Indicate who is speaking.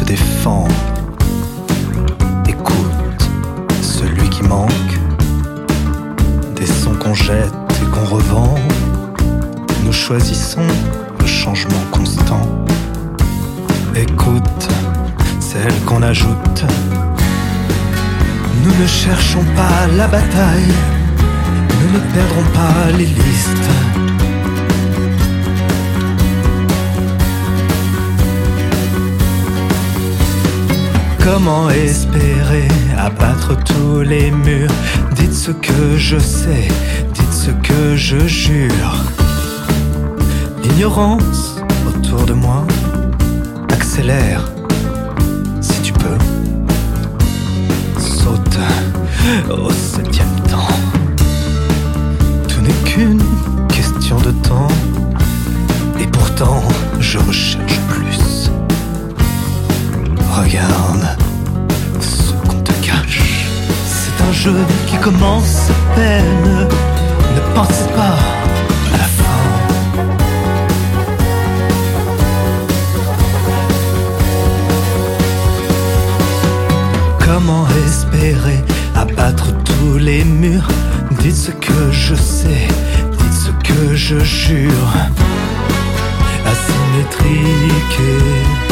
Speaker 1: défend. Écoute, celui qui manque, des sons qu'on jette et qu'on revend. Nous choisissons le changement constant. Écoute, celle qu'on ajoute. Nous ne cherchons pas la bataille, nous ne perdrons pas les listes. Comment espérer abattre tous les murs? Dites ce que je sais, dites ce que je jure. L'ignorance autour de moi accélère. Si tu peux, saute au 7e temps. Tout n'est qu'une question de temps, et pourtant je recherche plus. Regarde ce qu'on te cache. C'est un jeu qui commence à peine. Ne pensez pas à la fin. Comment espérer abattre tous les murs? Dites ce que je sais, dites ce que je jure. Asymétrique et